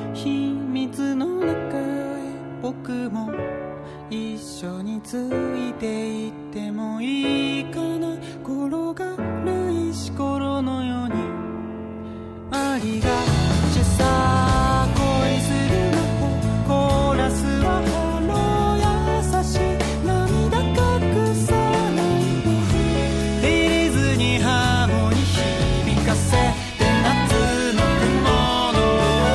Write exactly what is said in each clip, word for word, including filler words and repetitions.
秘密の中へ僕も一緒についていってもいいかな。転がる石ころのようにありがちさ恋する魔法コーラスはハロー優しい涙隠さないでリズにハーモニー響かせて夏の雲の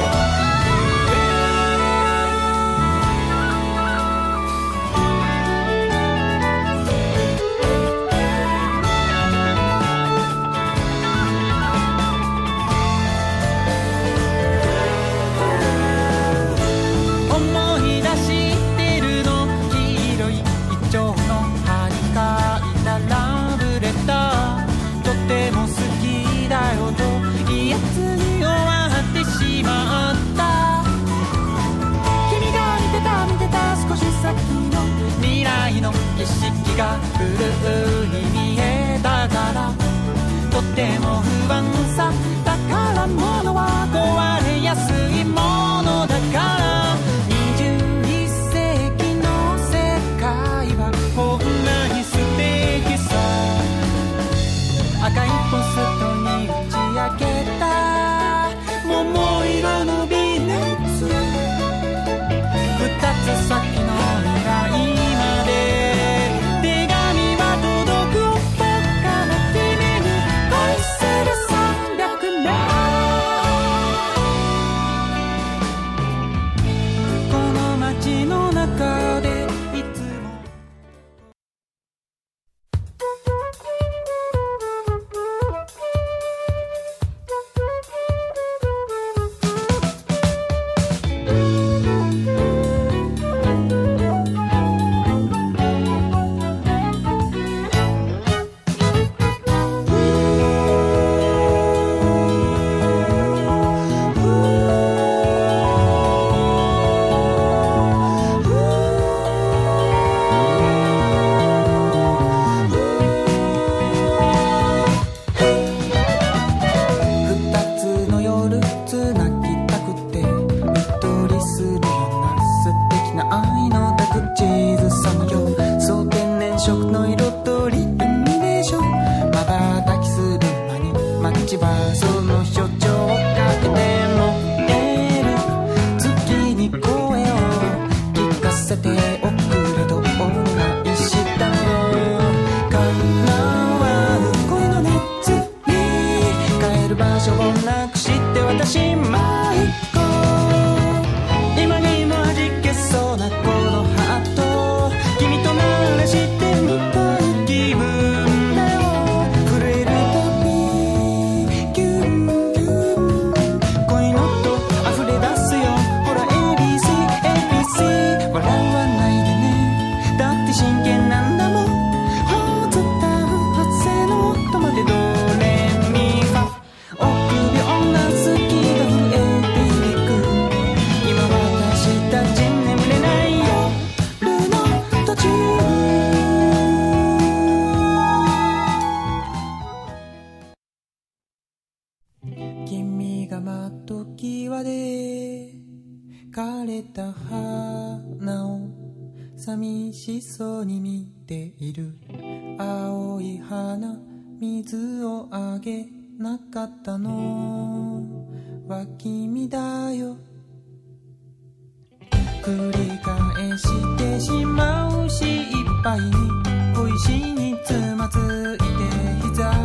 景色がブルーに見えたからとっても不安さだから物は壊れやすいものだからにじゅういっ世紀の世界はこんなに素敵さ赤いポストに打ち明けた桃色の微熱二つ先の未来まで寂しそうに見ている青い花水をあげなかったのは君だよ繰り返してしまうしいっぱいに小石につまずいて膝